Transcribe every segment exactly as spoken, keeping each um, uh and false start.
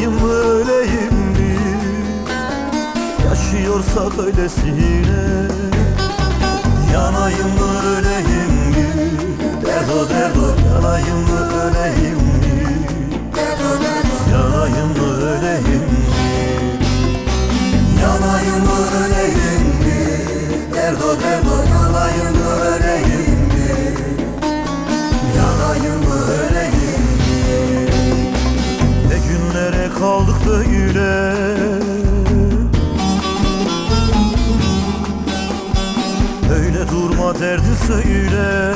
Yanayım mı öleyim mi? Yaşıyorsak öylesine. Yanayım mı öleyim mi? Derdo derdo yanayım mı öleyim mi? Yanayım mı öleyim mi? Yanayım mı öleyim mi? Derdo derdo yanayım mı öleyim mi? Yanayım mı öleyim mi? Ne günlere kaldık böyle. Öyle durma derdi söyle.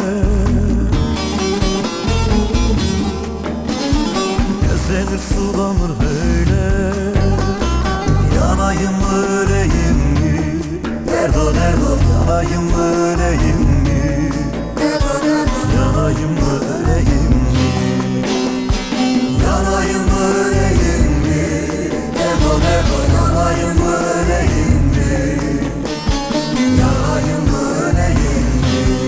Gözlenir sulanır böyle. Yanayım mı öleyim mi? Derdo derdo yanayım mı öleyim mi? Yanayım mı öleyim mi? Yanayım mı öleyim mi? Derdo derdo yanayım mı öleyim mi? Yanayım mı öleyim mi?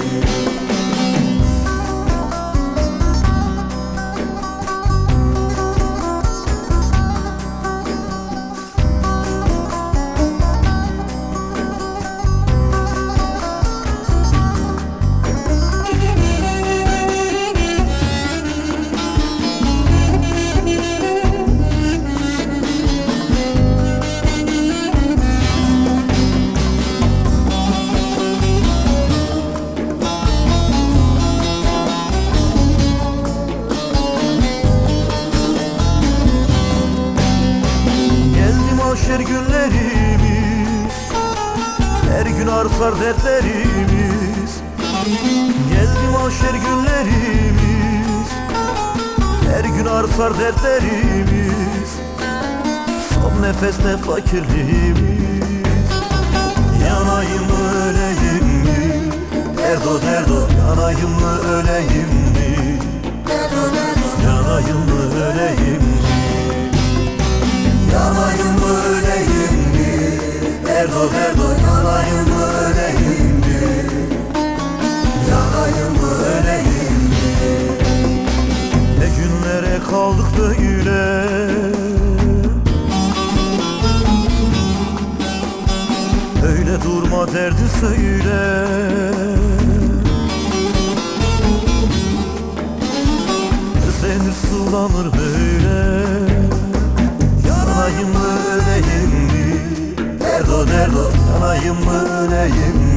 Mahşer günlerimiz, her gün artar dertlerimiz. Geldi mahşer günlerimiz, her gün artar dertlerimiz. Son nefeste fakirliğimiz. Yanayım mı öleyim mi? Derdo derdo yanayım mı öleyim mi? Yanayım mı öleyim mi? Yanayım mı öleyim mi? Derdo derdo yanayım mı öleyim mi? Yanayım mı öleyim mi? Ne günlere kaldık böyle. Öyle durma derdi söyle. Gözlenir sulanır böyle. Yanayım mı öleyim mi? Derdo derdo yanayım mı öleyim mi?